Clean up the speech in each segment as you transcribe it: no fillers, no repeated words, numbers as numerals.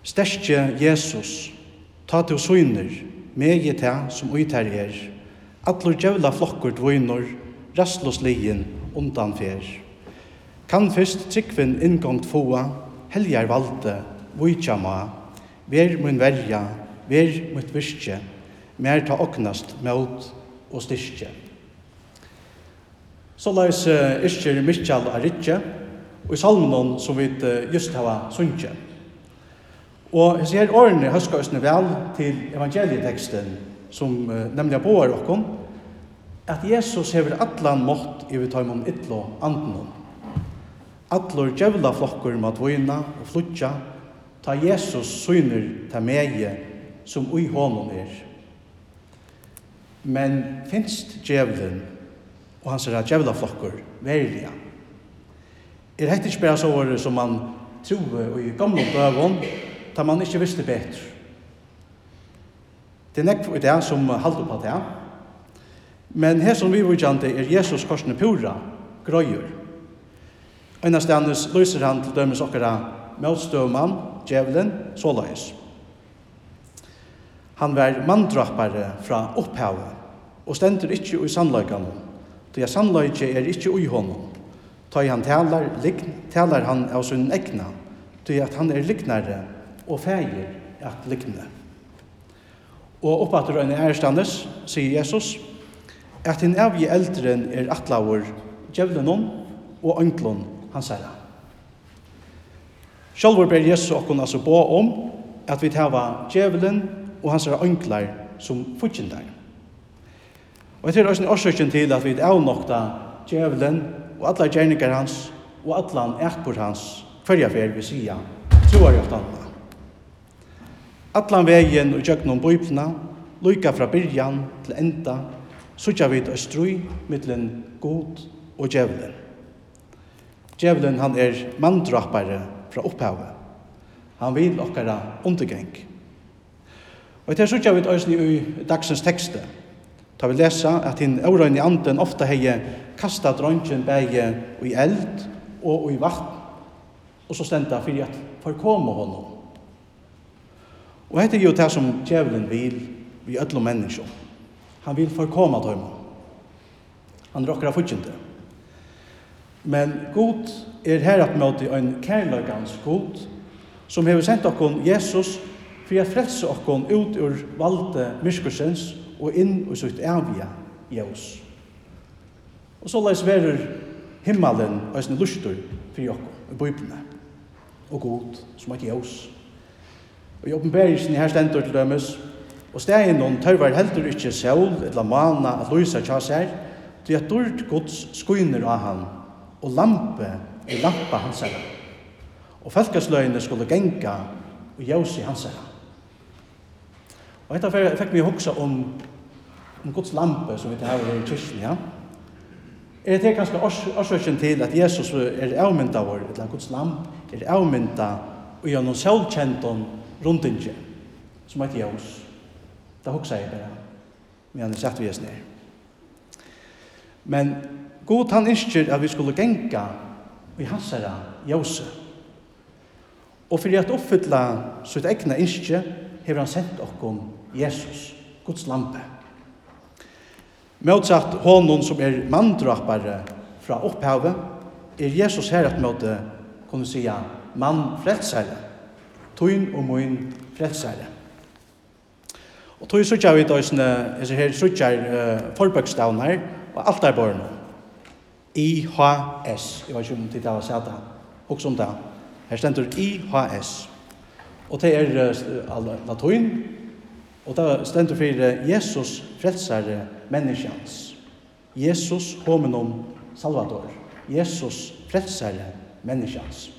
Sterske Jesus, ta til syner, med ta som uither Atler djævla flokkor dvoinor, rastlås leien undanfer. Kan fyrst tryggven inngongt foa, heljar valde, vujtjama, ver mun verja, ver mot virke, mer ta oknast mot og styrke. Så lais iskjer Mikkjal Aritje, og i salmen som vi just hava sunnkje. Og hese her årene høska ossne vel til evangelieteksten, som nemlig boar okkom, at Jesus hever atlan mått i vi taimon ytlo andenon. Atlor djevla flokkur mat voina og flutja, ta Jesus syner ta meie som ui honom Men finst djevlen og hans djevla flokkur verilige. Hette ikke bare så året som man tror i gamle døvån, da man ikke visste bedre. Det nekv i det som halde på det. Men her som vi vujjante Jesus korsne pura, grøyer. Einastandis løser han til dømes okkara motstøvmann, djevelen, såleis. Han var manndrappare fra opphavet, og stendur ikkje i sannløyganen, til jeg sannløyge ikkje ui honom. Ta han talar han av sin egna, til at han liknare og feir at likne. Og oppatter en ærestandes, sier Jesus, at hin avgi eldren atlaur djevlenon og ønglon hans herra. Sjálvor ber Jesus okkon altså på om at vi tava djevelen og hans herra ønglar som futjendar. Og etter også en årsøkjen til at vi avnokta djevelen og alla gjerningar hans og allan ætbor hans hverja fer vi sia troar i aftanna. Allan vegin og gjøgnon bøyplna, luka fra byrjan til enda, sutja vid og strui mittlen god og djevelen. Djevelen han manndrappare fra opphavet. Han vil okkara undergeng. Og etter sutja vid også i dagsens tekste, ta vi lesa at hinn eurøyn i anden ofta hei kasta dronjen bæge i eld og i vatn, og så stenda fyrir at forkoma honom. Og dette jo det som djevelen vil vi ødlo mennesker. Han vil forkoma dem. Han rokkar futjende. Men God her at møte en kærløygans God, som hever sendt okkon Jesus for å frelse okkon ut ur valde myskursens og inn i sitt evige ljus. Og så leis verur himmelen og sin lustur for okkon i Bibelen. Og God som et ljus. Og i åpenbæringen her stendur til dømes, og stegin noen tørvar heldur ikkje sol eller mana at lysa tjas her, til at dord Guds skuiner av han, og lampe hans herra. Og folkesløyene skulle genga og ljus i hans herra. Og dette fikk vi hoksa om Guds lampe som vi har i kyrkjen, ja. Det kanskje årsøkjen til at Jesus avmynda vår, eller Guds lamp avmynda og gjør noen selvkjenton rundinje, som et ljus. Det hoksa jeg bare, men han satt vi oss ned. Men God han ønsker at vi skulle genga i hans herra ljuse. Og for at oppfylla sitt egna ønske, har han sendt okkom Jesus, Guds lampe. Motsatt honom som manndrappare fra opphavet, Jesus her at måte kunne sia mann frelsare, tøyn og moin frelsare. Og tøy sutja vi døysene, her sutja forbøkstavn her, og alt er borne. IHS, jeg vet ikke om det var sagt det, også om det. Her stendur IHS. Og det latin, og det stendur for Jesus frelsare menneskjans. Jesus hominum Salvador. Jesus frelsare menneskjans.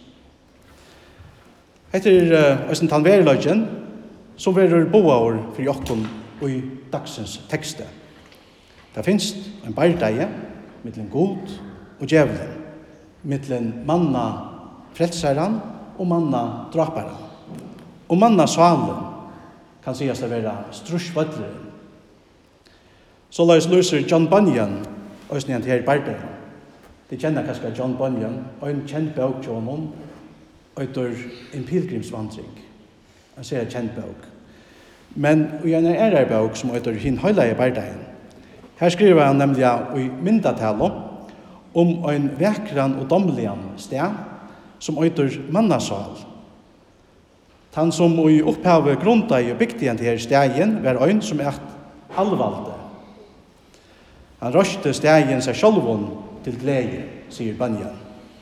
Etter en tanvereløgjen, som verur boaur for jokkon og i dagsens tekste. Det finst en bardeie mittlen god og djevelen, mittlen manna frelsaran og manna draparan. Og manna svalen kan sies å være strusvadleren. Så la oss løser John Bunyan, og snitt her i bardeie. De kjenner kanskje John Bunyan, og en kjent bøk til honom, og etter en pilgrimsvandring. en ser kjent bok. Men i en bok som heter Hin høylige bardagen, her skriver han nemlig i myndatalo om en vekran og domlian sted som heter Mannasal. Han som i opphavet grunda i bygdigen til her stegen var ein som alvalde. Han røste stegen seg sjálvun til glede, sier Banjan.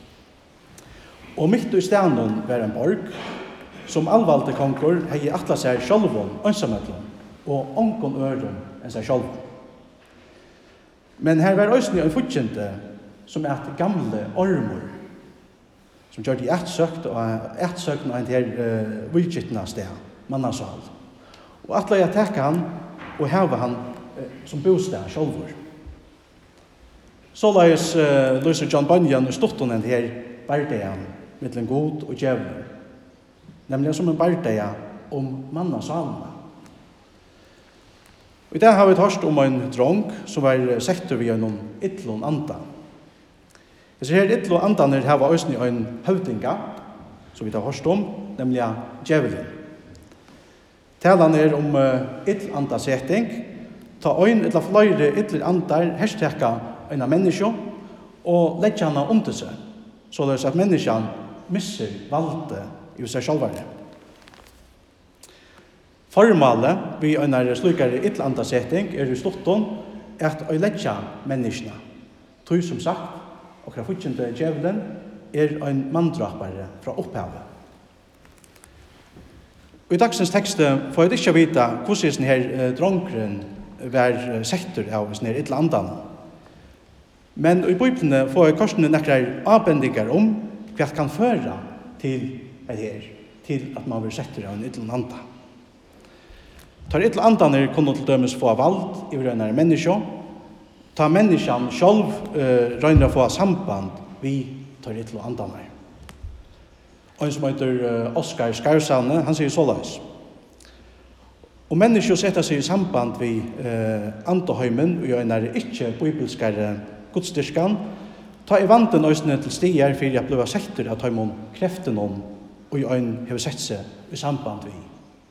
Og mitt i stenen var en borg, som alvalde konger hei atla seg sjálvun, ønsamøtlen, og ongon øren enn seg sjálvun. Men her var òsni en futjente som gamle ormur, som gjør de ettsøkt og en til vilkittna sted, Mannasal. Og atla jeg tekka han og heva han som bostad sjálvur. Såleis løser John Bunyan ståttun en til bardagen mittlen god og djevn, nemlig som en bardaga om Mannasalna. Og i dag har vi hørt om en drong som var sektor via noen ytlån anda. Disse her ytlån andaner har også en høvdinga, som vi har hørt om, nemlig djevelen. Talan om ytlån andasetting, ta ein eller flere ytlån andar herstekka en av menneskje, og leggja hana under seg, så det at menneskjen misser valde i seg sjálvare. Formålet vi en slukare ytlandasetting i stotton at å leggja menneskene. Tog som sagt, og kraftfutsjente djevelen en mandrapare fra opphavet. Og i dagsens tekste får jeg ikke vite hvordan denne drongren var sektor av denne ytlandene. Men i Bibelen får jeg korsene nekker avbendinger om hva det kan føre til at man blir sektor av en ytlandene. Tar ytlandene kunne til dømes få valg i hverandre menneske, ta menneskene selv røyner å få samband vi tar ytlandene. Og en som heter Oskar Skarsane, han sier såleis. Og mennesker setter seg i samband vi andehøymen og gjør en ikke bibelskere godstyrkan, ta i vanten øysene til stier for jeg ble sektor at høymon kreften om og en har sett seg i samband vi.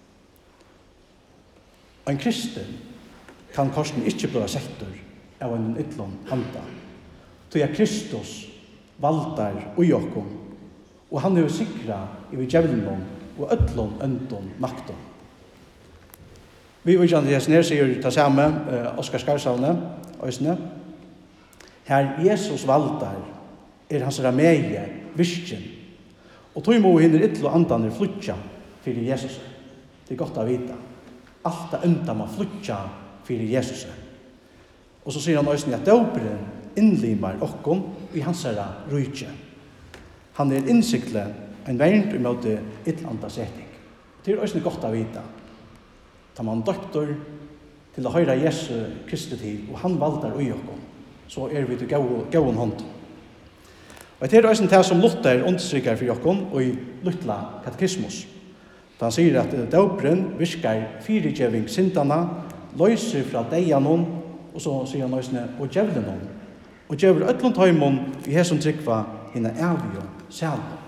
En kristen kan korsen ikke bli sektor av en ytlån anda. Så er Kristus valtar ui okkom, og han er sikra i djevelen og ytlån øndon makton. Vi vil gjerne det her sier det samme, Oskar Skarsane, øysene. Her Jesus valtar hans rameie, virkjen, og tog må hinner ytlån andan flutja for Jesus. Det er godt å vite. Alt er enda man flutja for Jesus. Og så sier han også at døperen innlimar okkom i hans rujtje. Han er innsiktle en vernt i måte ytlanda setting. Det er også godt å vite. Da man døpter til å høyre Jesu Kristi til, og han valgte ui okkom, så er vi til gauon hånd. Og det er også det som Luther understryker for okkom og i Lutla katekismus. Da han sier at døperen virkar fyrirgjeving syndana, løyser fra deianon, og så sier han også og djevlenon. Og djevler øtlund høymon i hesson trykva hina evig og selva.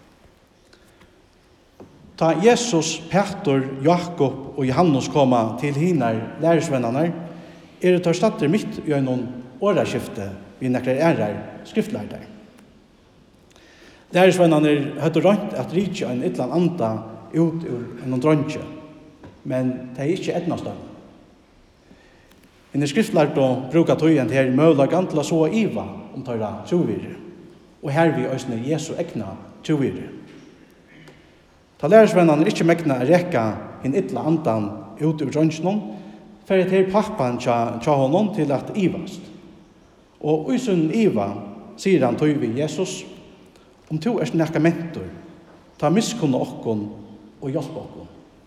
Ta Jesus, Peter, Jakob og Johannes koma til hina lærersvennanar, det tar statter mitt i en åraskifte vi nekker skriftlærder. Lærersvennanar hadde rønt at rikje en ytland anda ut ur en dronje, men det er ikke etnastønn. I skriftlærd og bruker tøyen til mølagan til å så iva om tøyra trovire, og her vi òsne Jesu egna trovire. Ta lærersvennene ikke megna å rekka en ytla andan ut ur dronjen, for til pappan tja honom til at ivast. Og usun iva sier han tøy vi Jesus, om to nekka mentor, ta miskunna okkon og hjelpa okkon.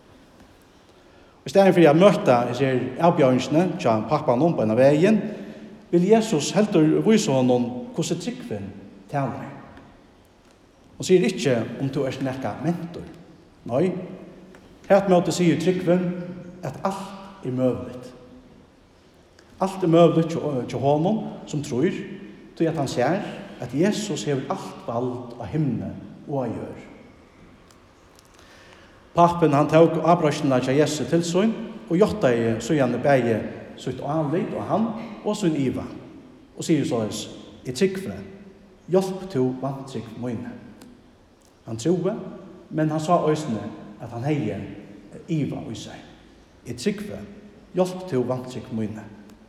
I stedet for å møte avbjørnsene til pappan om på en av veien, vil Jesus heldur vise honom hvordan tryggven taler. Og sier ikke om du nekka mentor. Nei, her måte sier tryggven at alt er møvligt. Alt er møvligt til honom som tror, til at han ser at Jesus hever alt valgt av himmelen og av gjør. Pappen han tog avbrøsjene til Jesu tilsyn, og gjorde i søgjende bæge sitt anlitt og han, og sin Iva. Og sier såleis, i tryggve, hjelp til vantrygg mine. Han troe, men han sa øysene at han heier Iva i seg. I tryggve, hjelp til vantrygg mine.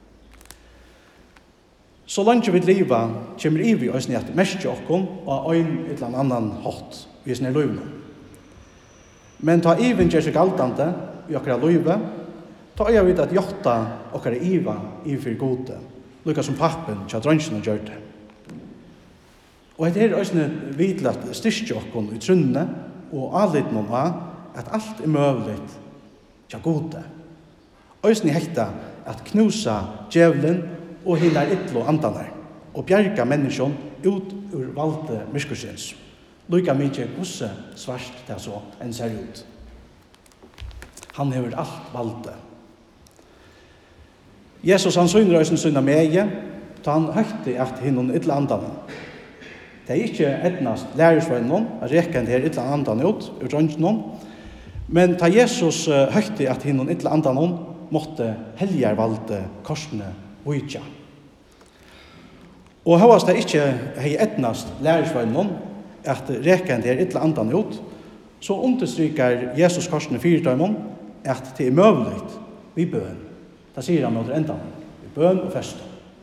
Så langt vi liva kommer Ivi øysene at mest okkon og ein et eller annan hot i sin løyvene. Men ta Iven gjør seg galtande i okkara løyve, ta jeg vidt at jotta okkara Iva i for gode, lukka som pappen tja drønsjen og gjør det. Og det er også vidlet styrke okkon i trunne og avlitt noen av at alt er møvelig tja gode. Også hekta at knusa djevelen og hinnar ytlo andanar og bjerga menneskjon ut ur valde myrskursins. Lukka mykje gosse svart det så enn ser ut. Han hever alt valde. Jesus han syner øysen syna meie, ta han høyte at hinnon ytla andanar. Det er ikke etnast lærersvønnen, at rekken her ytla andan ut, ur drønsjonen, men ta Jesus høyte at hinnon ytla andan måtte helgar valde korsene vujtja. Og høyast det ikke hei etnast lærersvønnen, at rekken her ytla andan ut, så understryker Jesus korsene fyrdøymon at det er møvligt vi bøn. Det sier han under endan, vi bøn og fest.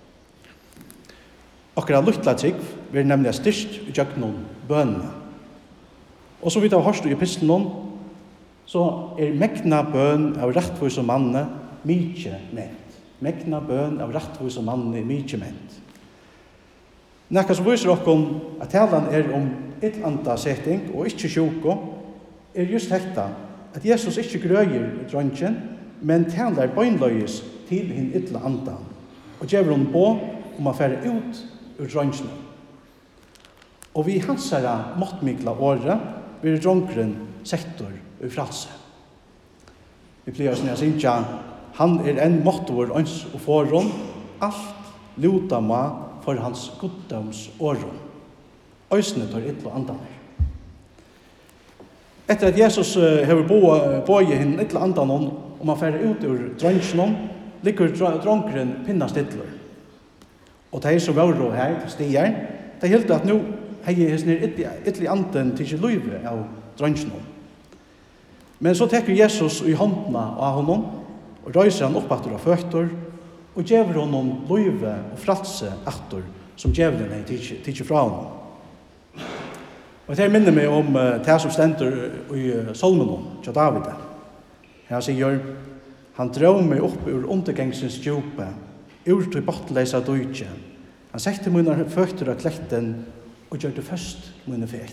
Akkurat luttla trygg vil nemlig styrst i jøgnon bønene. Og så vidt av hørst i epistelen, så er mekna bøn av rettvis og manne mykje ment. Mekna bøn av rettvis og manne mykje ment. Nekka som viser okkom at talan er om et anda setting og ikkje sjoko, er just hekta at Jesus ikkje grøyer drønsjen, men talar bøynløyes til hinn ytla andan, og gjever hon på om å fære ut ur drønsjen. Og vi hansara måttmikla året vil drønkren sektor i fralse. Vi pleier oss når jeg han er en måttor øns og foron, alt luta ma for hans goddoms åron. Øysene tar ytla andaner. Etter at Jesus hever bøye hinn ytla andanon om å fære ut ur drønsjonen, ligger dronkren pinnast ytler. Og de som var her til stier, de helt at nå hei ytli anden til ikke løyve av drønsjonen. Men så tekker Jesus i håndna av honom, og røyser han oppattur av føtter, og gjever honom løyve og fralse attur, som djevelen er tidsi fra honom. Og det minner meg om det som stender i Salmenon, til David. Han sier, han drøv meg opp ur undergangsens djupe, ur til bortleisa døytje. Han sette mine føtter av kletten, og gjør det først mine fet.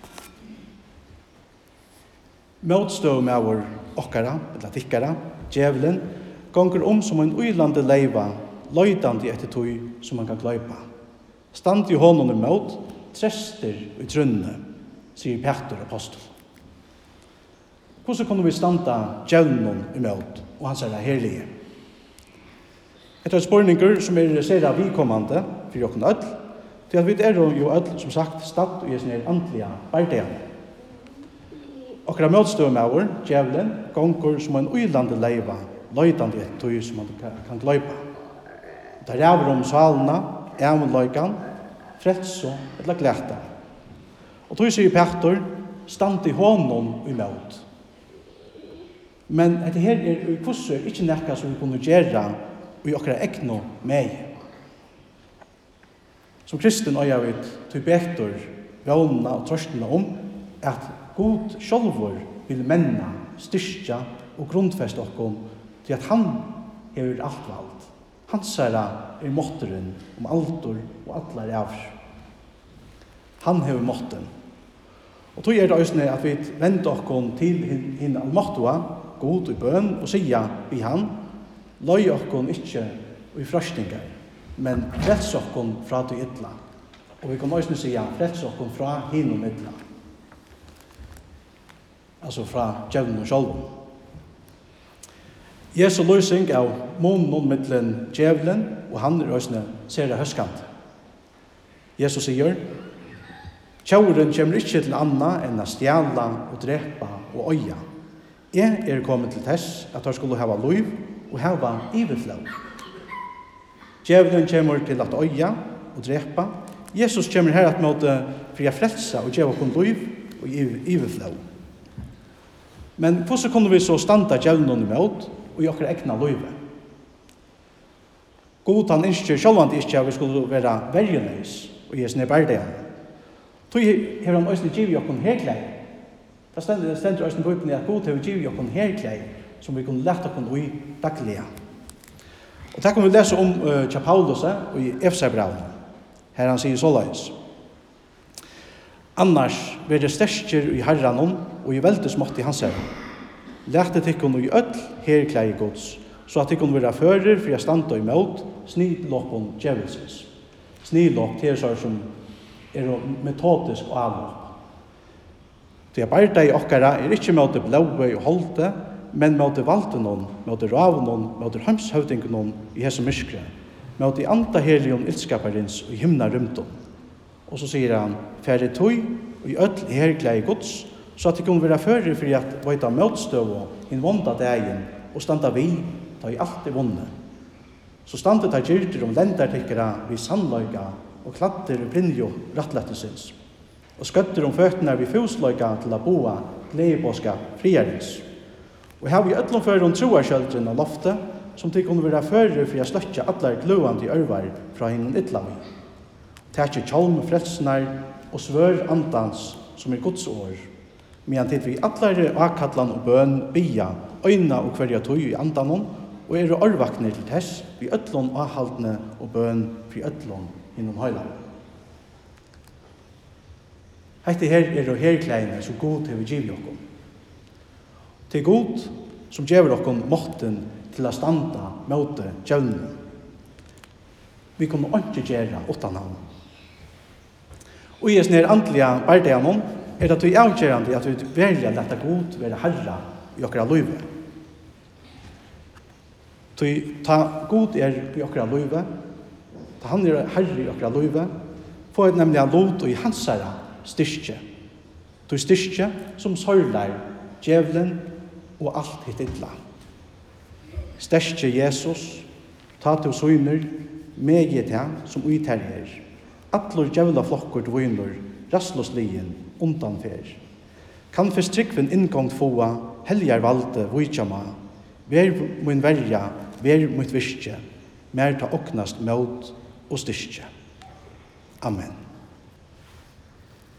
Motstøv med vår okkara, eller tikkara, djevelen, gonger som en uilande leiva, løydande etter tøy som man kan gløypa. Stand i hånden imot, trester i trunne, sier Petter apostel. Hvordan kunne vi standa djevelen imot, og han sier herlige? Etter spørninger som ser vidkommande for jokken ødel, til at vi er jo ødel, som sagt, stad og gjør andlige bærdegjene. Okra møtstøv med vår, djevelen, gonger som en uilande leiva, løydande etter tøy som man kan gløypa. Det ræver om salene, ævnløykan, frelso eller gleta. Og tøy sier Petter, stand i hånden imot. Men dette her er i kurser ikke nekka som vi kunne gjøre i okra egno meg. Som kristen øya vidt tøy Petter vånene og trøstene om at God sjálvur vil menna, styrkja og grundfest okkom til at han hever alt vald. Hansara er måtteren om altor og allar avr. Han hever måtten. Og tog det også at vi vender okkom til hinn allmåttua, god i bøn, og sia vi han, løy okkom ikkje i frøstingar, men frels okkom fra det ytla. Og vi kan også sia frels okkom fra hinn og ytla. Altså fra djevelen og sjálven. Jesu løsning av månen mittlen djevelen, og han er også ser det høskant. Jesus sier, tjauren kommer ikke til anna enn å stjæla og drepa og øya. Jeg kommet til tess at han skulle hava liv og hava iverflå. Djevelen kommer til at øya og drepa. Jesus kommer her at måte for å frelsa og gjeva kun liv og iverflå. Men hvordan kunne vi så standa djevelen imot og i okkar egna livet? God han innskjer sjálvandi ikkje at vi skulle være verjeløs og gi oss ned berdean. Tog har han også givet okkar herklei. Det stender også i Bibelen at God har givet okkar herklei som vi kunne lette okkar i daglige. Og det kan vi lese om til Paulus og i Efeserbrevene. Her han sier såleis. Annars blir det sterskjer i Herren og i veldesmått i hans herre. Lette tikkun i ødel herklei gods, så at tikkun vil være fører for å standa imot snidloppen djevelsens. Snidlopp til så som metodisk og avlopp. Det arbeid i okkara ikke mot det blåve og holde, men mot det valtenon, mot det ravnon, mot det hamshøvdingenon i hese myskre, mot det anta helion ilskaparins og himna rymton. Og så sier han, færre tøy og i ødel herklei gods, så at det kunne være fører for at veita motstøv og innvonda dagen og standa vi, ta i alt det vonde. Så standa ta gyrter om lendartikkere vi sannløyga og klatter brinjo rattlettelsens. Og skøtter om føttene vi fusløyga til å boa gledebåska friarins. Og her vi ødlom fører om troarskjøldren av loftet, som til kunne være fører for å sløtja atler gløvande i ørvar fra hinnen ytlavi. Tætje kjolm frelsnar og svør andans som Guds år. Men til vi atler akkallan og bøn bia, øyna og hverja tøy i andanon, og orvakner til tess, vi ødlom avhaldne og bøn fri ødlom innom høyla. Hette her herkleine som God har givet okkom. Til God som gjever okkom måtten til å standa mot djevnen. Vi kunne ikke gjøre utan han. Og i oss nere andlige bardeanon det at vi avgjørende at vi velger lette God være herre i okkara løyve. Ta God i okkara løyve, ta han herre i okkara løyve, får nemlig en lot og i hans herre styrke. Styrke som sørler djevelen og alt hitt illa. Styrke Jesus, ta til søgner, meget han som utherjer. Atlor djevela flokkor til vøyner, rastlåslien, undanfer. Kan først tryggven inngongt få, helgar valde, vujtjama, ver mun verja, ver mot virke, mer ta oknast mot og styrke. Amen.